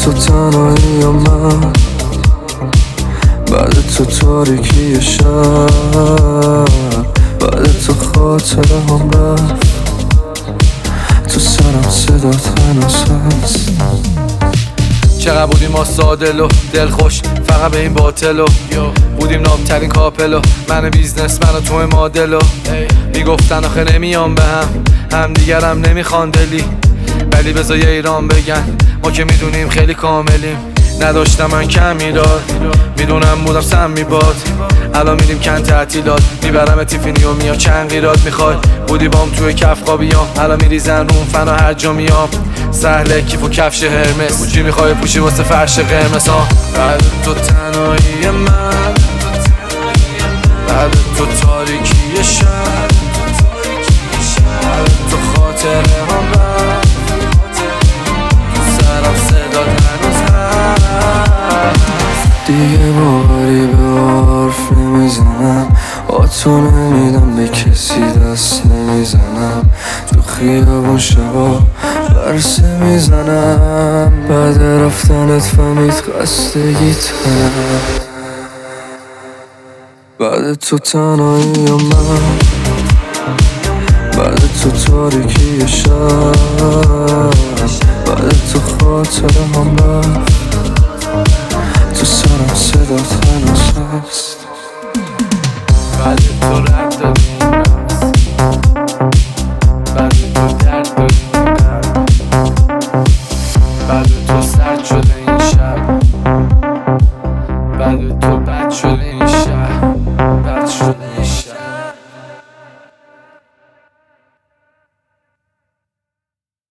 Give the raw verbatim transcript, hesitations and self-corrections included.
تو تنهایی یا من، بعد تو تاریکی شب، بعد تو خاطره هم رفت، تو سرم صدات هنوز هست. چقدر بودیم ما سادل و دلخوش فقط به این باطل و بودیم نابترین کاپل و من بیزنس من و تو مادل و میگفتن آخه نمیام به هم هم دیگرم نمیخوان دلی، ولی بذار یه ایران بگن ما که میدونیم خیلی کاملیم. نداشتم من کم میداد، میدونم بودم سم میباد، الان میریم کن تعطیلات میبرم تیفینی و میا چند قیرات میخوای بودی بام توی کف خوابیام، الان میریزن روم فنا هر جا میام سهله کیف و کفش هرمس چی میخوای پوشی واسه فرش قرمز ها. بعد تو تنهایی من، بعد تو تاریکی شب، بعد تو خاطره هم رفت، سرم صدات هنوز هست. دیگه باوری به حرف نمیزنم، آتو نمیدم به کسی دست نمیزنم، تو خیابون شبا برسه میزنم، بعد رفتنت فهمید خستگیتم، بعد تو تنهایی یا من، بعد تو تاریکی شب، بعد تو خاطره هم رفت، تو سرم صدات هنوز هست.